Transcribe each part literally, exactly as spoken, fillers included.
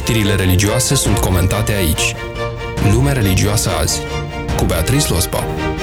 Știrile religioase sunt comentate aici. Lumea religioasă azi, cu Beatrice Lospa.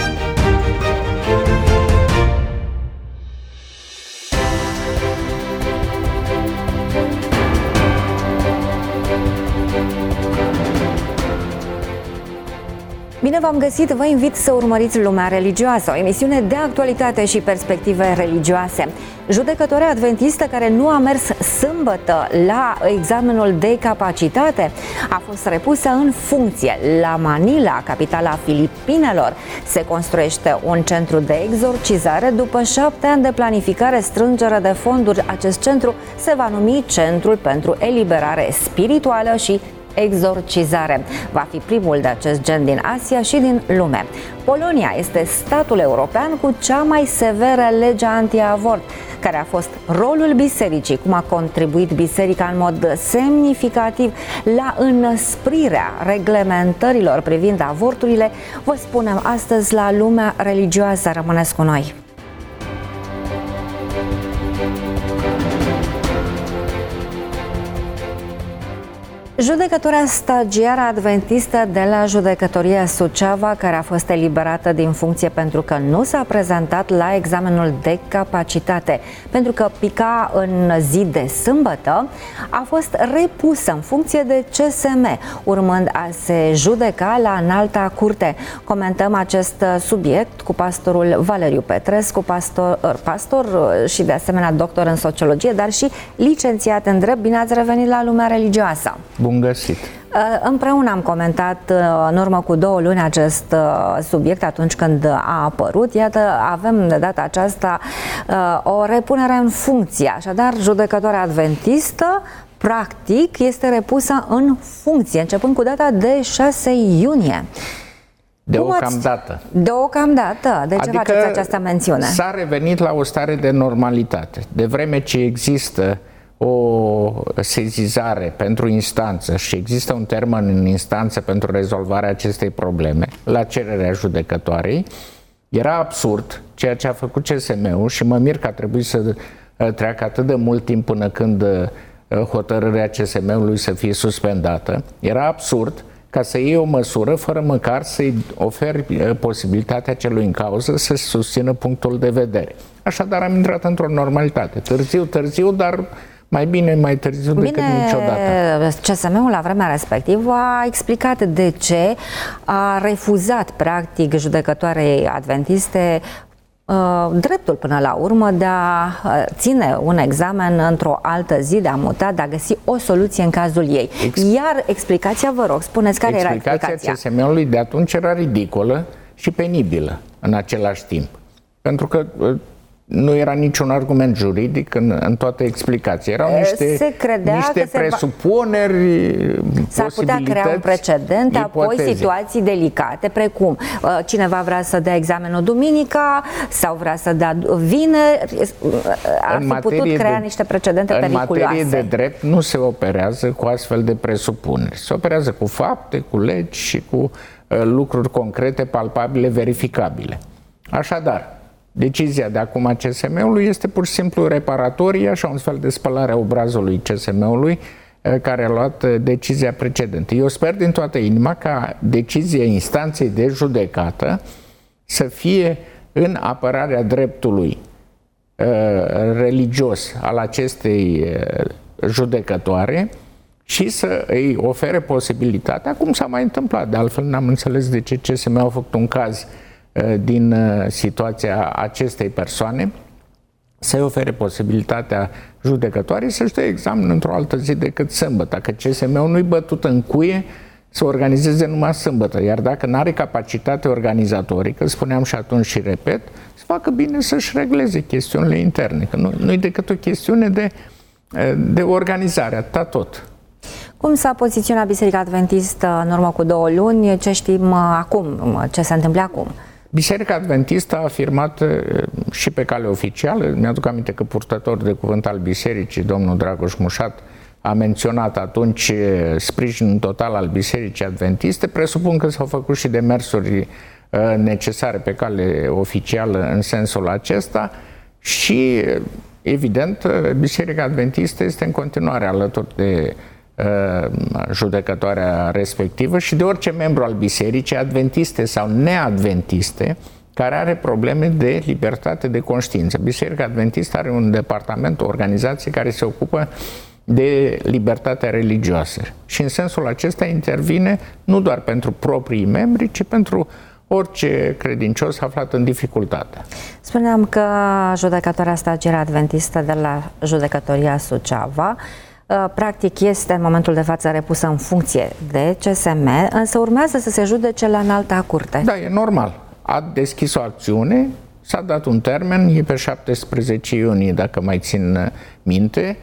Bine v-am găsit, vă invit să urmăriți Lumea Religioasă, o emisiune de actualitate și perspective religioase. Judecătoarea adventistă care nu a mers sâmbătă la examenul de capacitate a fost repusă în funcție. La Manila, capitala Filipinelor, se construiește un centru de exorcizare. După șapte ani de planificare, strângere de fonduri, acest centru se va numi Centrul pentru Eliberare Spirituală și Exorcizare. Va fi primul de acest gen din Asia și din lume. Polonia este statul european cu cea mai severă lege anti-avort. Care a fost rolul bisericii, cum a contribuit biserica în mod semnificativ la înăsprirea reglementărilor privind avorturile, vă spunem astăzi la Lumea Religioasă. Rămâneți cu noi! Judecătoarea stagiară adventistă de la Judecătoria Suceava, care a fost eliberată din funcție pentru că nu s-a prezentat la examenul de capacitate, pentru că pica în zi de sâmbătă, a fost repusă în funcție de C S M, urmând a se judeca la Înalta Curte. Comentăm acest subiect cu pastorul Valeriu Petrescu, pastor, pastor și de asemenea doctor în sociologie, dar și licențiat în drept. Bine ați revenit la Lumea Religioasă! Bun găsit! Împreună am comentat în urmă cu două luni acest subiect atunci când a apărut. Iată, avem de data aceasta o repunere în funcție. Așadar, judecătoarea adventistă practic este repusă în funcție, începând cu data de șase iunie. Deocamdată. Deocamdată. De ce adică faceți această mențiune? S-a revenit la o stare de normalitate. De vreme ce există o sezizare pentru instanță și există un termen în instanță pentru rezolvarea acestei probleme, la cererea judecătoarei, era absurd ceea ce a făcut C S M-ul și mă mir că a trebuit să treacă atât de mult timp până când hotărârea C S M-ului să fie suspendată. Era absurd ca să iei o măsură fără măcar să-i oferi posibilitatea celui în cauză să susțină punctul de vedere. Așadar am intrat într-o normalitate. Târziu, târziu, dar mai bine mai târziu decât bine, niciodată. C S M-ul la vremea respectivă a explicat de ce a refuzat practic judecătoarei adventiste uh, dreptul până la urmă de a ține un examen într-o altă zi, de a muta, de a găsi o soluție în cazul ei. Ex- Iar explicația, vă rog, spuneți care era explicația? Explicația C S M-ului de atunci era ridicolă și penibilă în același timp. Pentru că nu era niciun argument juridic în, în toate explicații. Erau niște, se credea niște că presupuneri, s-ar putea crea un precedent, apoi situații delicate, precum cineva vrea să dea examenul duminica sau vrea să dea vineri, ar fi putut crea de, niște precedente în periculoase. În materie de drept nu se operează cu astfel de presupuneri. Se operează cu fapte, cu legi și cu uh, lucruri concrete, palpabile, verificabile. Așadar, decizia de acum a C S M-ului este pur și simplu reparatorie, așa un fel de spălare a obrazului C S M-ului care a luat decizia precedentă. Eu sper din toată inima ca decizia instanței de judecată să fie în apărarea dreptului uh, religios al acestei uh, judecătoare și să îi ofere posibilitatea, cum s-a mai întâmplat, de altfel n-am înțeles de ce C S M a făcut un caz din situația acestei persoane, să-i ofere posibilitatea judecătoarei să-și dea examen într-o altă zi decât sâmbătă, că C S M-ul nu-i bătut în cuie să organizeze numai sâmbătă, iar dacă n-are capacitate organizatorică, spuneam și atunci și repet, să facă bine să-și regleze chestiunile interne, că nu, nu-i decât o chestiune de, de organizare, atâta tot. Cum s-a poziționat Biserica Adventistă în urmă cu două luni? Ce știm acum? Ce se întâmplă acum? Biserica Adventistă a afirmat și pe cale oficială, mi-aduc aminte că purtător de cuvânt al Bisericii, domnul Dragoș Mușat, a menționat atunci sprijinul total al Bisericii Adventiste. Presupun că s-au făcut și demersuri necesare pe cale oficială în sensul acesta și, evident, Biserica Adventistă este în continuare alături de judecătoarea respectivă și de orice membru al bisericii, adventiste sau neadventiste, care are probleme de libertate de conștiință. Biserica Adventistă are un departament, o organizație care se ocupă de libertatea religioasă. Și în sensul acesta intervine nu doar pentru proprii membri, ci pentru orice credincios aflat în dificultate. Spuneam că judecătoarea stagiară adventistă de la Judecătoria Suceava practic este în momentul de față repusă în funcție de C S M, însă urmează să se judece la Înalta Curte. Da, e normal. A deschis o acțiune, s-a dat un termen, e pe șaptesprezece iunie, dacă mai țin minte.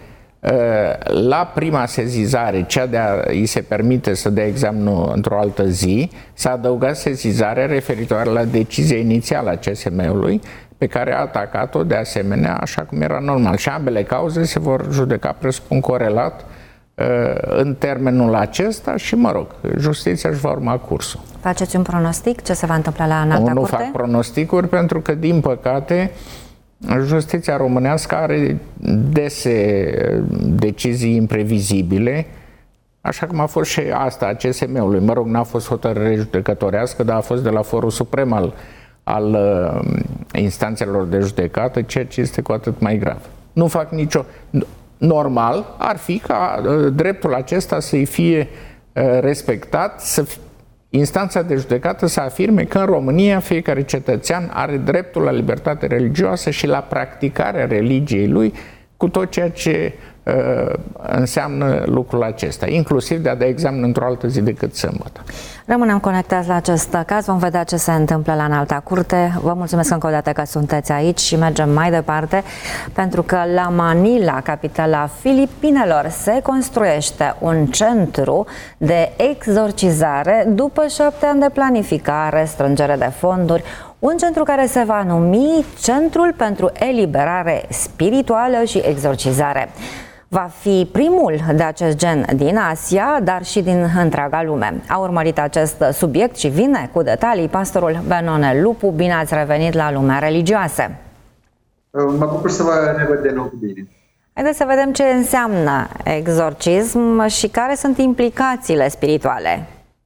La prima sezizare, cea de a îi se permite să dea examenul într-o altă zi, s-a adăugat sezizarea referitoare la decizia inițială a C S M-ului, pe care a atacat-o de asemenea așa cum era normal. Și ambele cauze se vor judeca, presupun, corelat în termenul acesta și, mă rog, justiția își va urma cursul. Faceți un pronostic? Ce se va întâmpla la Înalta Curte? Nu fac pronosticuri pentru că, din păcate, justiția românească are dese decizii imprevizibile, așa cum a fost și asta a C S M-ului. Mă rog, n-a fost hotărâre judecătorească, dar a fost de la Forul Suprem al, al uh, instanțelor de judecată, ceea ce este cu atât mai grav. Nu fac nicio... Normal ar fi ca uh, dreptul acesta să-i fie uh, respectat, să f- instanța de judecată să afirme că în România fiecare cetățean are dreptul la libertate religioasă și la practicarea religiei lui, cu tot ceea ce uh, înseamnă lucrul acesta, inclusiv de a da examen într-o altă zi decât sâmbătă. Rămânem conectați la acest caz, vom vedea ce se întâmplă la Înalta Curte. Vă mulțumesc încă o dată că sunteți aici și mergem mai departe, pentru că la Manila, capitala Filipinelor, se construiește un centru de exorcizare după șapte ani de planificare, strângere de fonduri, un centru care se va numi Centrul pentru Eliberare Spirituală și Exorcizare. Va fi primul de acest gen din Asia, dar și din întreaga lume. A urmărit acest subiect și vine cu detalii pastorul Benone Lupu. Bine ați revenit la Lumea Religioasă! Mă bucur să vă revăd de nou cu bine. Haideți să vedem ce înseamnă exorcism și care sunt implicațiile spirituale.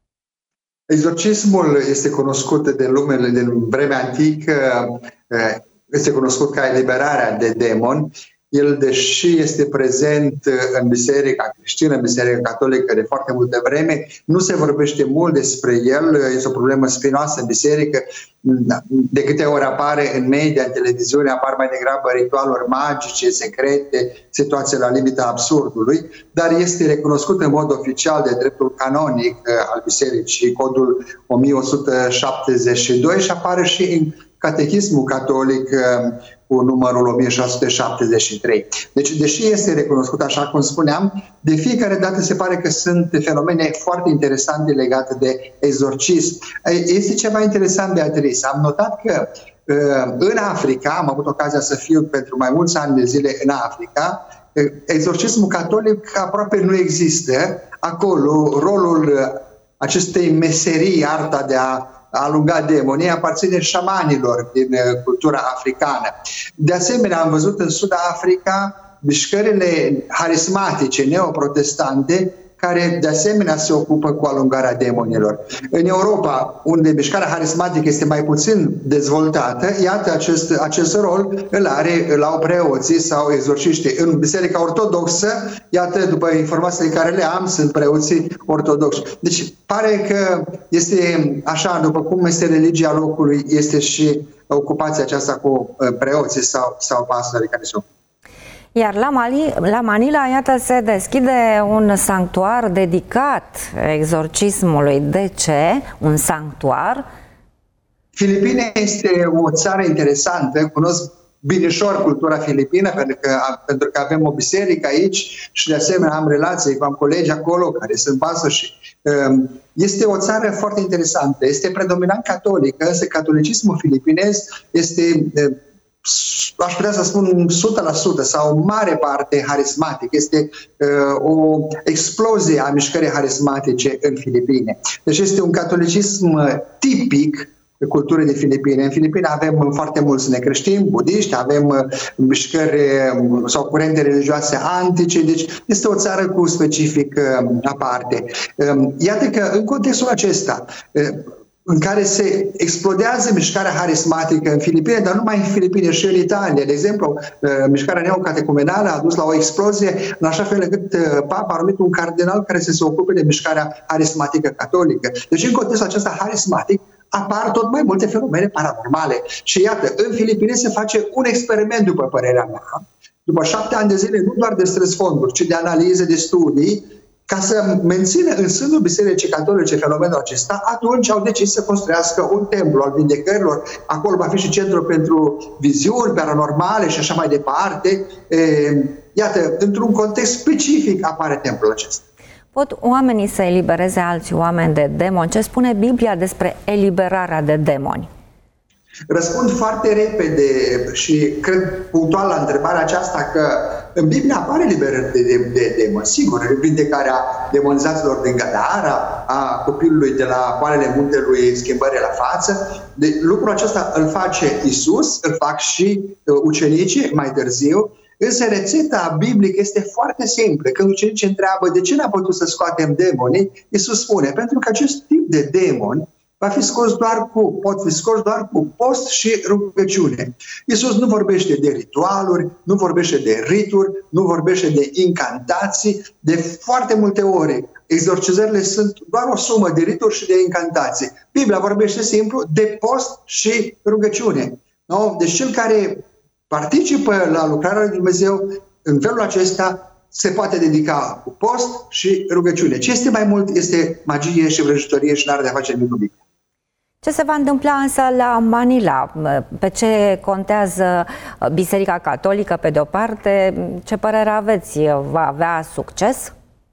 Exorcismul este cunoscut de lumele din vremea antică, este cunoscut ca eliberarea de demoni. El, deși este prezent în Biserica creștină, în Biserica catolică de foarte multă vreme, nu se vorbește mult despre el, este o problemă spinoasă în biserică. De câte ori apare în media, în televiziune, apar mai degrabă ritualuri magice, secrete, situații la limita absurdului, dar este recunoscut în mod oficial de dreptul canonic al bisericii, codul o mie o sută șaptezeci și doi, și apare și în Catechismul catolic cu numărul o mie șase sute șaptezeci și trei. Deci, deși este recunoscut, așa cum spuneam, de fiecare dată se pare că sunt fenomene foarte interesante legate de exorcism. Este ceva interesant, Beatrice. Am notat că în Africa, am avut ocazia să fiu pentru mai mulți ani de zile în Africa, exorcismul catolic aproape nu există. Acolo, rolul acestei meserii, arta de a alunga demonii, aparține șamanilor din cultura africană. De asemenea, am văzut în Sud-Africa mișcările harismatice neoprotestante, care de asemenea se ocupă cu alungarea demonilor. În Europa, unde mișcarea harismatică este mai puțin dezvoltată, iată, acest, acest rol îl are, îl au preoții sau exorciștii. În Biserica Ortodoxă, iată, după informațiile care le am, sunt preoții ortodoxi. Deci pare că este așa, după cum este religia locului, este și ocupația aceasta cu preoții sau, sau pastorii care se ocupă. Iar la, Mali, la Manila, iată, se deschide un sanctuar dedicat exorcismului. De ce un sanctuar? Filipine este o țară interesantă. Cunosc binișor cultura filipină, pentru că, pentru că avem o biserică aici și de asemenea am relații, am colegi acolo care sunt pastori și este o țară foarte interesantă. Este predominant catolică, însă catolicismul filipinez este, aș putea să spun, o sută la sută sau în mare parte harismatic. Este uh, o explozie a mișcării harismatice în Filipine. Deci este un catolicism tipic, culturii de Filipine. În Filipine avem foarte mulți necreștini, budiști, avem mișcări sau curente religioase antice, deci este o țară cu specific aparte. Iată că în contextul acesta, în care se explodează mișcarea harismatică în Filipine, dar nu numai în Filipine, și în Italia. De exemplu, mișcarea neocatecumenală a dus la o explozie, în așa fel încât Papa a numit un cardinal care să se ocupe de mișcarea harismatică catolică. Deci, în contextul acesta harismatic, apar tot mai multe fenomene paranormale. Și iată, în Filipine se face un experiment, după părerea mea, după șapte ani de zile, nu doar de strâns fonduri, ci de analize, de studii, ca să mențină în sânul Bisericii Catolice fenomenul acesta, atunci au decis să construiască un templu al vindecărilor. Acolo va fi și centru pentru viziuni paranormale și așa mai departe. E, iată, într-un context specific apare templul acesta. Pot oamenii să elibereze alți oameni de demoni? Ce spune Biblia despre eliberarea de demoni? Răspund foarte repede și cred punctual la întrebarea aceasta că în Biblie apare liberări de, de, de demoni. Sigur, vindecarea demonizaților din Gadara, a copilului de la poalele muntelui schimbării la față. De, lucrul acesta îl face Isus, îl fac și ucenicii mai târziu. Însă rețeta biblică este foarte simplă. Când ucenicii întreabă de ce n-am putut să scoatem demonii, Iisus spune, pentru că acest tip de demoni va fi scos doar cu, pot fi scos doar cu post și rugăciune. Iisus nu vorbește de ritualuri, nu vorbește de rituri, nu vorbește de incantații. De foarte multe ori, exorcizările sunt doar o sumă de rituri și de incantații. Biblia vorbește simplu de post și rugăciune. No? Deci cel care participă la lucrarea lui Dumnezeu în felul acesta se poate dedica cu post și rugăciune. Ce este mai mult este magie și vrăjitorie și n-are de a face nimic cu Biblia. Ce se va întâmpla însă la Manila? Pe ce contează Biserica Catolică pe de-o parte? Ce părere aveți? Va avea succes?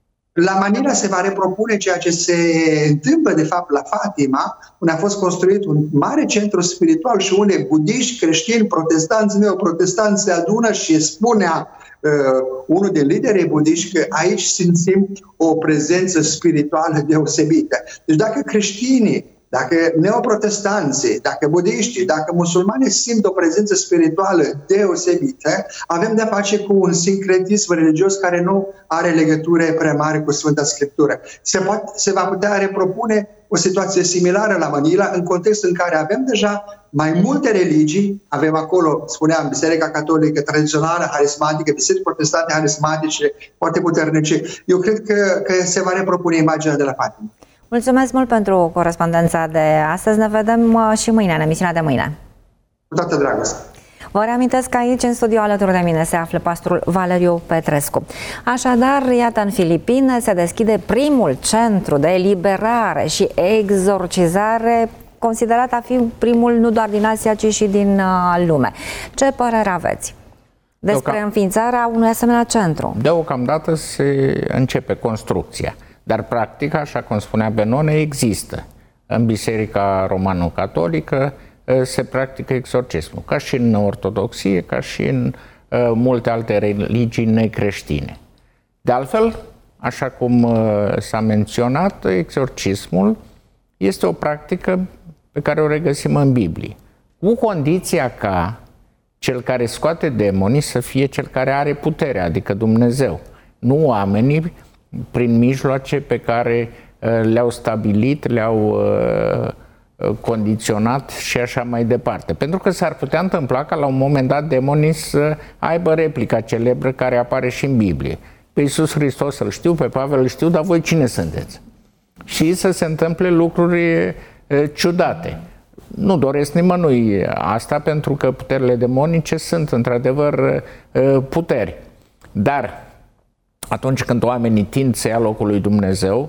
La Manila se va repropune ceea ce se întâmplă de fapt la Fatima, unde a fost construit un mare centru spiritual și unde budiști, creștini, protestanți, neoprotestanți se adună și spunea uh, unul din liderii budiști că aici simțim o prezență spirituală deosebită. Deci dacă creștinii, dacă neoprotestanții, dacă budiștii, dacă musulmanii simt o prezență spirituală deosebită, avem de-a face cu un sincretism religios care nu are legătură prea mare cu Sfânta Scriptură. Se, poate, se va putea repropune o situație similară la Manila, în contextul în care avem deja mai multe religii, avem acolo, spuneam, Biserica Catolică tradițională, harismatică, biserici protestante harismatice, foarte puternice. Eu cred că, că se va repropune imaginea de la Fatima. Mulțumesc mult pentru corespondența de astăzi. Ne vedem și mâine, în emisiunea de mâine. Cu toată dragostea. Vă reamintesc că aici, în studio alături de mine, se află pastorul Valeriu Petrescu. Așadar, iată, în Filipine se deschide primul centru de eliberare și exorcizare, considerat a fi primul nu doar din Asia, ci și din lume. Ce părere aveți despre Deocam... înființarea unui asemenea centru? Deocamdată se începe construcția. Dar practic, așa cum spunea Benone, există. În Biserica Romano-Catolică se practică exorcismul, ca și în ortodoxie, ca și în uh, multe alte religii necreștine. De altfel, așa cum uh, s-a menționat, exorcismul este o practică pe care o regăsim în Biblie, cu condiția ca cel care scoate demonii să fie cel care are puterea, adică Dumnezeu, nu oamenii, prin mijloace pe care uh, le-au stabilit, le-au uh, condiționat și așa mai departe. Pentru că s-ar putea întâmpla ca la un moment dat demonii să aibă replica celebră care apare și în Biblie. Pe Iisus Hristos îl știu, pe Pavel îl știu, dar voi cine sunteți? Și să se întâmple lucruri uh, ciudate. Nu doresc nimănui asta, pentru că puterile demonice sunt într-adevăr uh, puteri. Dar atunci când oamenii tind să ia locul lui Dumnezeu,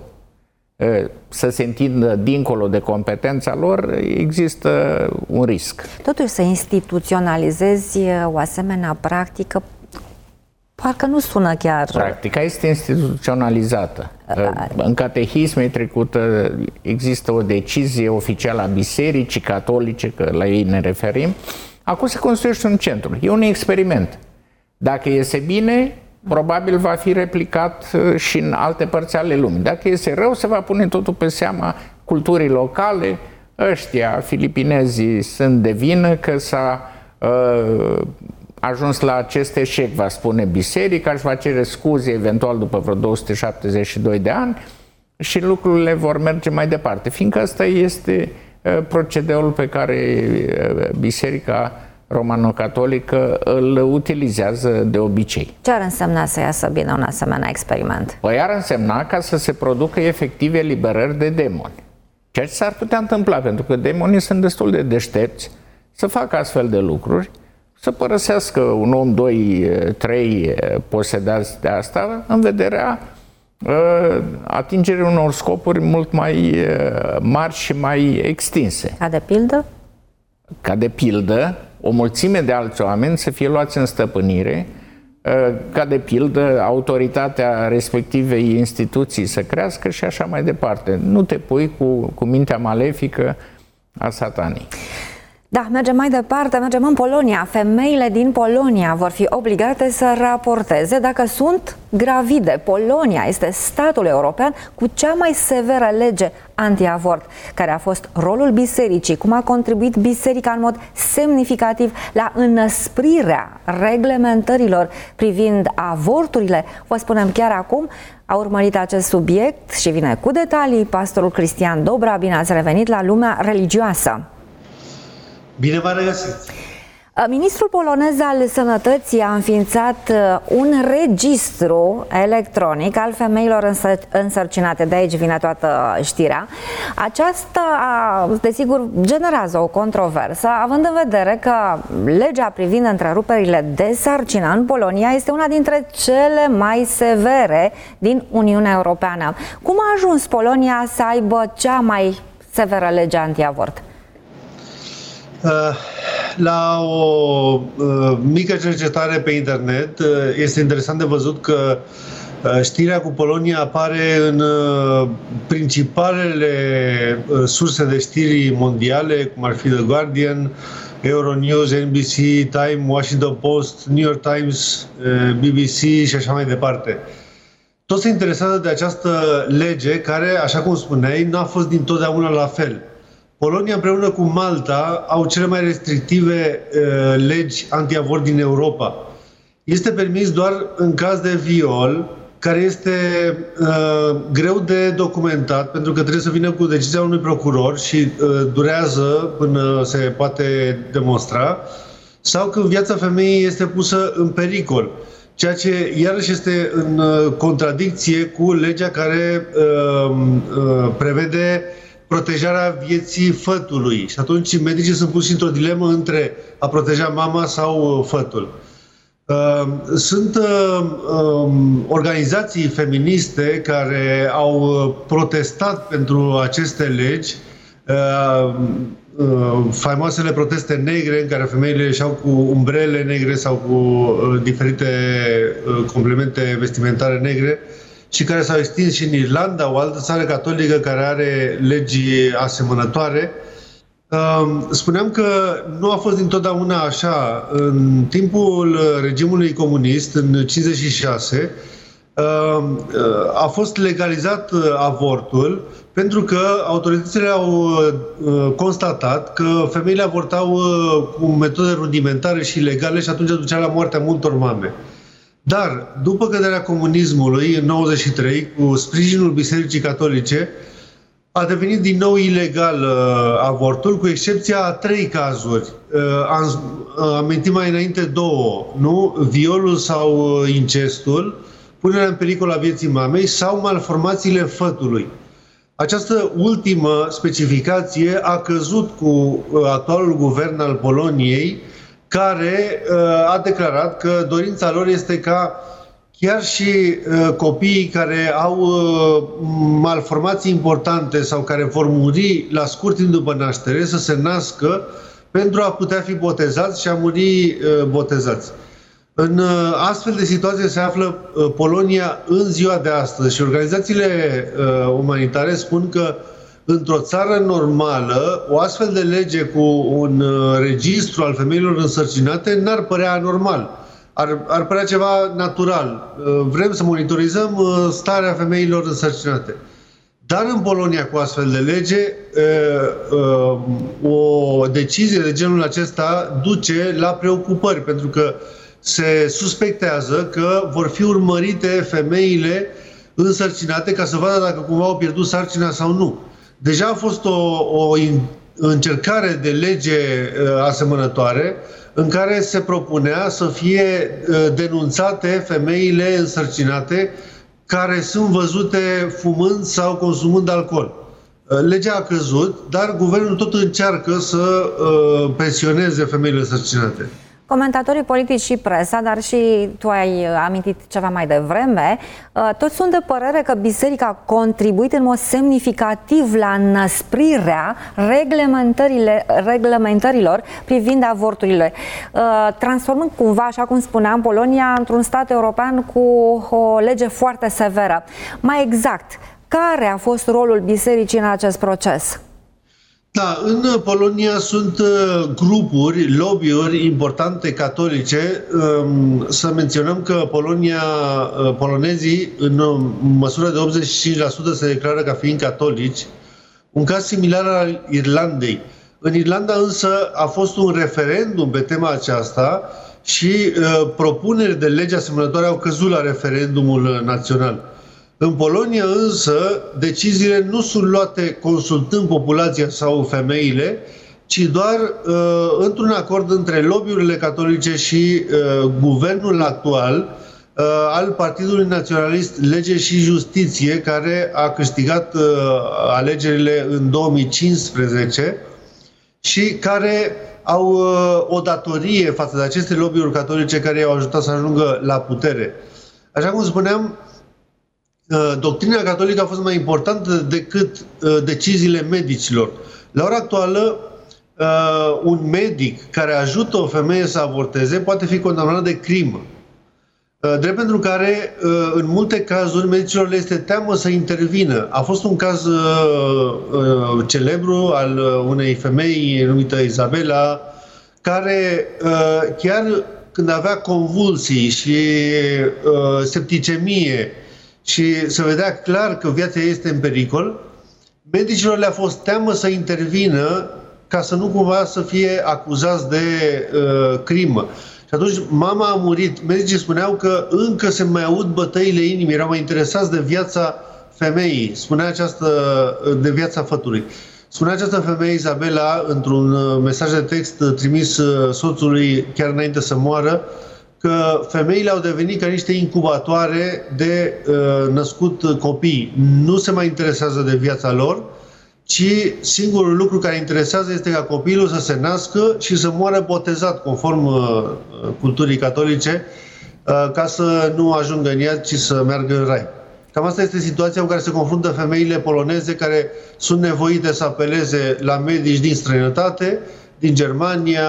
să se întindă dincolo de competența lor, există un risc. Totuși, să instituționalizezi o asemenea practică, parcă nu sună chiar... Practica este instituționalizată. În catehisme trecută există o decizie oficială a Bisericii Catolice, că la ei ne referim. Acum se construiește un centru. E un experiment. Dacă iese bine, probabil va fi replicat și în alte părți ale lumii. Dacă iese rău, se va pune totul pe seama culturii locale, ăștia, filipinezii, sunt de vină că s-a uh, ajuns la acest eșec, va spune biserica, își va cere scuze eventual după vreo două sute șaptezeci și doi de ani și lucrurile vor merge mai departe, fiindcă ăsta este uh, procedeul pe care uh, biserica romano-catolică îl utilizează de obicei. Ce ar însemna să iasă bine un asemenea experiment? Păi ar însemna ca să se producă efectiv eliberări de demoni. Ceea ce s-ar putea întâmpla, pentru că demonii sunt destul de deștepți să facă astfel de lucruri, să părăsească un om, doi, trei posedați de asta în vederea uh, atingerii unor scopuri mult mai uh, mari și mai extinse. Ca de pildă? Ca de pildă, o mulțime de alți oameni să fie luați în stăpânire, ca de pildă autoritatea respectivei instituții să crească și așa mai departe. Nu te pui cu, cu mintea malefică a satanei. Da, mergem mai departe, mergem în Polonia. Femeile din Polonia vor fi obligate să raporteze dacă sunt gravide. Polonia este statul european cu cea mai severă lege anti-avort. Care a fost rolul bisericii? Cum a contribuit biserica în mod semnificativ la înăsprirea reglementărilor privind avorturile? Vă spunem chiar acum. A urmărit acest subiect și vine cu detalii pastorul Cristian Dobra. Bine ați revenit la Lumea Religioasă. Bine v-am regăsit! Ministrul polonez al Sănătății a înființat un registru electronic al femeilor însărcinate. De aici vine toată știrea. Aceasta, desigur, generează o controversă, având în vedere că legea privind întreruperile de sarcină în Polonia este una dintre cele mai severe din Uniunea Europeană. Cum a ajuns Polonia să aibă cea mai severă lege antiavort? La o mică cercetare pe internet este interesant de văzut că știrea cu Polonia apare în principalele surse de știri mondiale, cum ar fi The Guardian, Euronews, N B C, Time, Washington Post, New York Times, B B C și așa mai departe. Toți se interesează de această lege care, așa cum spuneai, n-a fost dintotdeauna la fel. Polonia împreună cu Malta au cele mai restrictive uh, legi antiavort din Europa. Este permis doar în caz de viol, care este uh, greu de documentat, pentru că trebuie să vină cu decizia unui procuror și uh, durează până se poate demonstra, sau când viața femeii este pusă în pericol, ceea ce iarăși este în uh, contradicție cu legea care uh, uh, prevede protejarea vieții fătului. Și atunci medicii sunt puși într-o dilemă între a proteja mama sau fătul. Sunt organizații feministe care au protestat pentru aceste legi, faimoasele proteste negre în care femeile ieșeau cu umbrele negre sau cu diferite complemente vestimentare negre, și care s-au extins și în Irlanda, o altă țară catolică care are legi asemănătoare. Spuneam că nu a fost dintotdeauna așa. În timpul regimului comunist, în cincizeci și șase, a fost legalizat avortul pentru că autoritățile au constatat că femeile avortau cu metode rudimentare și ilegale și atunci ducea la moartea multor mame. Dar, după căderea comunismului, în nouăzeci și trei, cu sprijinul Bisericii Catolice, a devenit din nou ilegal uh, avortul, cu excepția a trei cazuri. Uh, am uh, amintit mai înainte două, nu? Violul sau incestul, punerea în pericol a vieții mamei sau malformațiile fătului. Această ultimă specificație a căzut cu uh, actualul guvern al Poloniei, care uh, a declarat că dorința lor este ca chiar și uh, copiii care au uh, malformații importante sau care vor muri la scurt timp după naștere să se nască pentru a putea fi botezați și a muri uh, botezați. În uh, astfel de situație se află uh, Polonia în ziua de astăzi și organizațiile uh, umanitare spun că într-o țară normală, o astfel de lege cu un registru al femeilor însărcinate n-ar părea anormal. Ar, ar părea ceva natural. Vrem să monitorizăm starea femeilor însărcinate. Dar în Polonia, cu astfel de lege, o decizie de genul acesta duce la preocupări, pentru că se suspectează că vor fi urmărite femeile însărcinate ca să vadă dacă cumva au pierdut sarcina sau nu. Deja a fost o, o încercare de lege asemănătoare în care se propunea să fie denunțate femeile însărcinate care sunt văzute fumând sau consumând alcool. Legea a căzut, dar guvernul tot încearcă să presioneze femeile însărcinate. Comentatorii politici și presa, dar și tu ai amintit ceva mai devreme, toți sunt de părere că biserica a contribuit în mod semnificativ la înăsprirea reglementărilor privind avorturile, transformând cumva, așa cum spuneam, Polonia într-un stat european cu o lege foarte severă. Mai exact, care a fost rolul bisericii în acest proces? Da, în Polonia sunt grupuri, lobby-uri importante catolice. Să menționăm că Polonia, polonezii, în măsură de optzeci și cinci la sută se declară ca fiind catolici, un caz similar al Irlandei. În Irlanda însă a fost un referendum pe tema aceasta și propuneri de lege asemănătoare au căzut la referendumul național. În Polonia însă, deciziile nu sunt luate consultând populația sau femeile, ci doar uh, într-un acord între lobby-urile catolice și uh, guvernul actual uh, al Partidului Naționalist Lege și Justiție, care a câștigat uh, alegerile în două mii cincisprezece și care au uh, o datorie față de aceste lobby-uri catolice care i-au ajutat să ajungă la putere. Așa cum spuneam, doctrina catolică a fost mai importantă decât deciziile medicilor. La ora actuală, un medic care ajută o femeie să avorteze poate fi condamnat de crimă. Drept pentru care, în multe cazuri, medicilor le este teamă să intervină. A fost un caz celebru al unei femei numită Isabela, care chiar când avea convulsii și septicemie, și se vedea clar că viața ei este în pericol, medicilor le-a fost teamă să intervină ca să nu cumva să fie acuzați de uh, crimă. Și atunci mama a murit. Medicii spuneau că încă se mai aud bătăile inimii, erau mai interesați de viața femeii, spunea această, de viața fătului. Spunea această femeie, Isabela, într-un mesaj de text trimis soțului chiar înainte să moară, că femeile au devenit ca niște incubatoare de uh, născut copii. Nu se mai interesează de viața lor, ci singurul lucru care interesează este ca copilul să se nască și să moară botezat, conform uh, culturii catolice, uh, ca să nu ajungă în iad, ci să meargă în rai. Cam asta este situația cu care se confruntă femeile poloneze care sunt nevoite să apeleze la medici din străinătate, din Germania,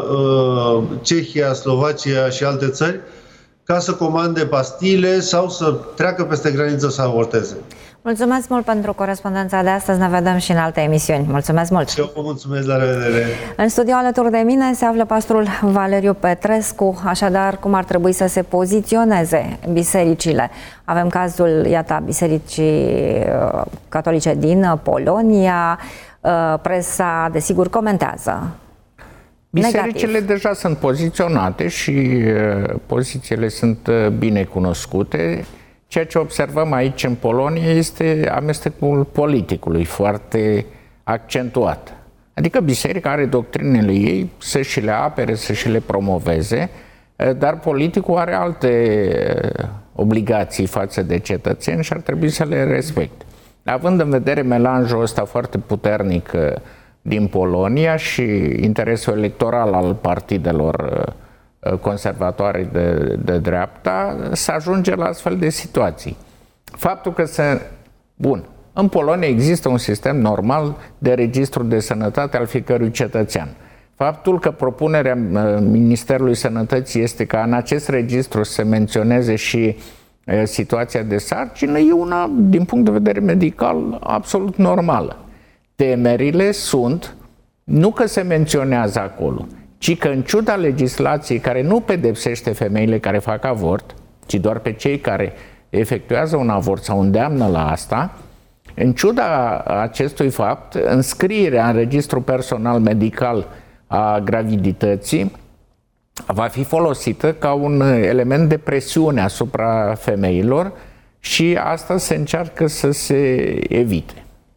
Cehia, Slovacia și alte țări, ca să comande pastile sau să treacă peste graniță să avorteze. Mulțumesc mult pentru corespondența de astăzi, ne vedem și în alte emisiuni. Mulțumesc mult! Și eu vă mulțumesc, la revedere! În studio alături de mine se află pastorul Valeriu Petrescu, așadar cum ar trebui să se poziționeze bisericile. Avem cazul, iată, bisericii catolice din Polonia, presa, desigur, comentează. Bisericile negativ. deja sunt poziționate și uh, pozițiile sunt uh, bine cunoscute. Ceea ce observăm aici în Polonia este amestecul politicului foarte accentuat. Adică biserica are doctrinele ei să și le apere, să și le promoveze, uh, dar politicul are alte uh, obligații față de cetățeni și ar trebui să le respecte. Având în vedere melanjul ăsta foarte puternic uh, din Polonia și interesul electoral al partidelor conservatoare de, de dreapta, se ajunge la astfel de situații. Faptul că se... Bun, în Polonia există un sistem normal de registru de sănătate al fiecărui cetățean. Faptul că propunerea Ministerului Sănătății este ca în acest registru să se menționeze și situația de sarcină e una, din punct de vedere medical, absolut normală. Temerile sunt, nu că se menționează acolo, ci că în ciuda legislației care nu pedepsește femeile care fac avort, ci doar pe cei care efectuează un avort sau îndeamnă la asta, În ciuda acestui fapt, înscrierea în registrul personal medical a gravidității va fi folosită ca un element de presiune asupra femeilor și asta se încearcă să se evite.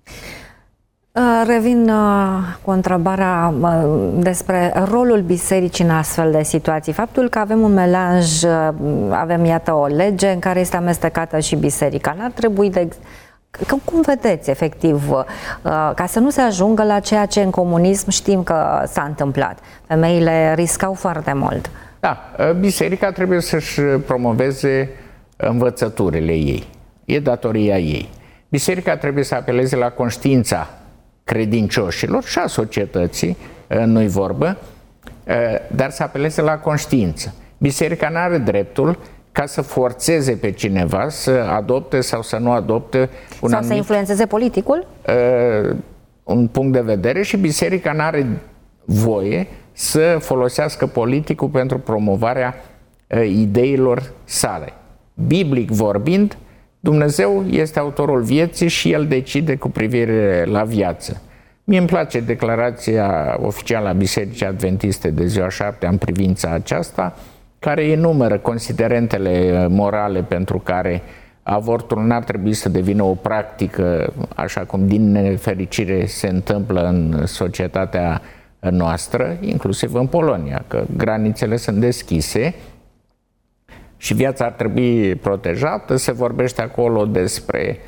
Revin cu întrebarea despre rolul bisericii în astfel de situații. Faptul că avem un melanj, avem iată o lege în care este amestecată și biserica, n-ar trebui de... Cum vedeți, efectiv, ca să nu se ajungă la ceea ce în comunism știm că s-a întâmplat? Femeile riscau foarte mult. Da, biserica trebuie să-și promoveze învățăturile ei. E datoria ei. Biserica trebuie să apeleze la conștiința credincioșilor și a societății, nu-i vorbă, dar să apeleze la conștiință. Biserica nu are dreptul ca să forțeze pe cineva să adopte sau să nu adopte un sau anumit, să influențeze politicul? Uh, un punct de vedere și biserica nu are voie să folosească politicul pentru promovarea uh, ideilor sale. Biblic vorbind, Dumnezeu este autorul vieții și El decide cu privire la viață. Mie îmi place declarația oficială a Bisericii Adventiste de Ziua Șaptea în privința aceasta, care enumeră considerentele morale pentru care avortul n-ar trebui să devină o practică, așa cum din nefericire se întâmplă în societatea noastră, inclusiv în Polonia, că granițele sunt deschise și viața ar trebui protejată. Se vorbește acolo despre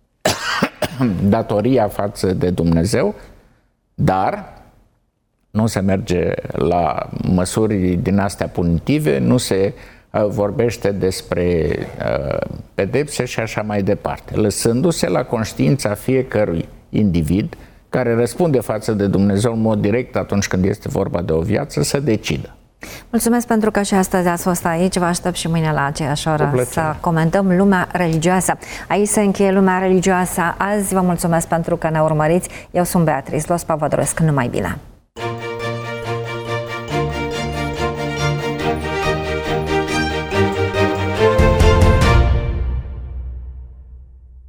datoria față de Dumnezeu, dar nu se merge la măsuri din astea punitive, nu se uh, vorbește despre uh, pedepse și așa mai departe, lăsându-se la conștiința fiecărui individ care răspunde față de Dumnezeu în mod direct atunci când este vorba de o viață, să decidă. Mulțumesc pentru că și astăzi ați fost aici. Vă aștept și mâine la aceeași oră să comentăm lumea religioasă. Aici se încheie lumea religioasă azi. Vă mulțumesc pentru că ne urmăriți. Eu sunt Beatrice Lospa, vă doresc numai bine.